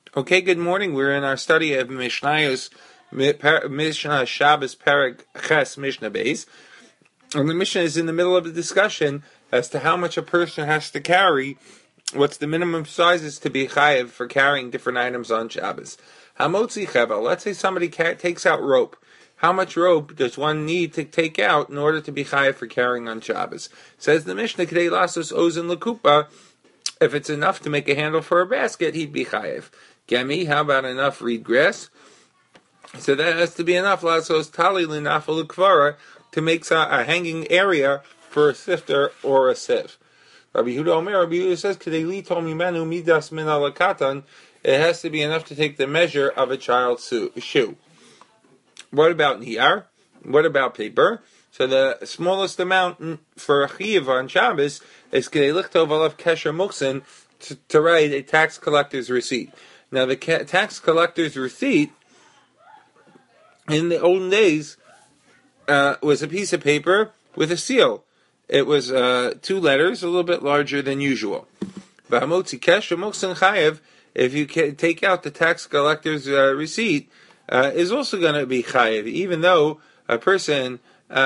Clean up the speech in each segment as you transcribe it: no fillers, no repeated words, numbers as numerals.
Okay, good morning. We're in our study of Mishnah Shabbos Perek Ches Mishnah Beis, and the Mishnah is in the middle of the discussion as to how much a person has to carry. What's the minimum sizes to be chayev for carrying different items on Shabbos? Hamotzi chevel. Let's say somebody takes out rope. How much rope does one need to take out in order to be chayev for carrying on Shabbos? Says the Mishnah, K'dei lasos ozen lekupa. If it's enough to make a handle for a basket, he'd be chayev. Gemi, how about enough reed grass? So that has to be enough. Lasos tali linafal ukvara to make a hanging area for a sifter or a sieve. Rabbi Yehuda Omer, Rabbi Yehuda says, "Kedei told me manu midas min alakatan." It has to be enough to take the measure of a child's shoe. What about niyar? What about paper? So the smallest amount for a chiyuv on Shabbos is kedei lichtov alav kesher muksin to write a tax collector's receipt. Now the tax collector's receipt in the olden days was a piece of paper with a seal. It was 2 letters, a little bit larger than usual. If you take out the tax collector's receipt, is also going to be chayev, even though a person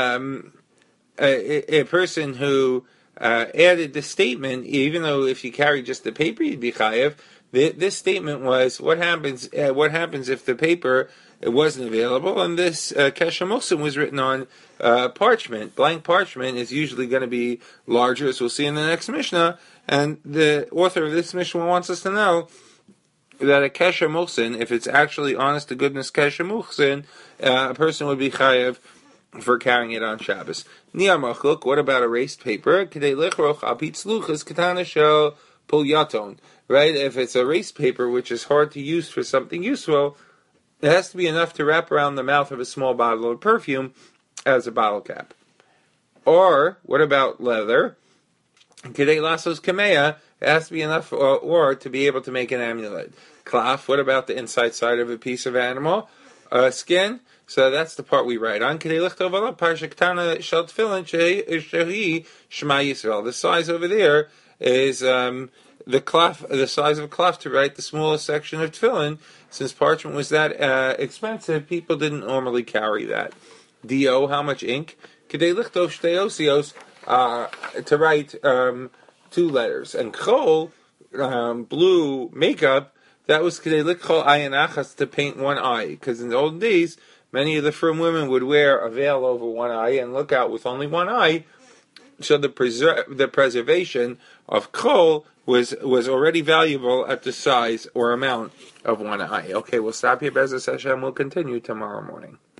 who added the statement, even though if you carry just the paper, you'd be chayev. This statement was what happens if the paper wasn't available, and this kesher muksin was written on parchment. Blank parchment is usually going to be larger, as we'll see in the next Mishnah. And the author of this Mishnah wants us to know that a kesher muksin, if it's actually honest to goodness kesher muksin, a person would be chayev for carrying it on Shabbos. Niyar machluk, what about erased paper? Kedei lichroch apitz luchas katana shel pulyaton. Right? If it's erased paper, which is hard to use for something useful, it has to be enough to wrap around the mouth of a small bottle of perfume as a bottle cap. Or, what about leather? Kedei lasos kameya, it has to be enough or to be able to make an amulet. Klaf, what about the inside side of a piece of animal? Skin, so that's the part we write on. Kedei lichtov alav parsha ketana shel tefillin shehi shema Yisrael. The size over there is the size of a cloth to write the smallest section of tefillin. Since parchment was that expensive, people didn't normally carry that. Dio, how much ink? Kedei lichtov shtei osios, to write 2 letters. And chol, blue makeup, that was kedei lichol ayin achas, to paint one eye. Because in the old days, many of the frum women would wear a veil over one eye and look out with only one eye. So the preservation of chol was already valuable at the size or amount of one eye. Okay, we'll stop here. Be'ezus Hashem, we'll continue tomorrow morning.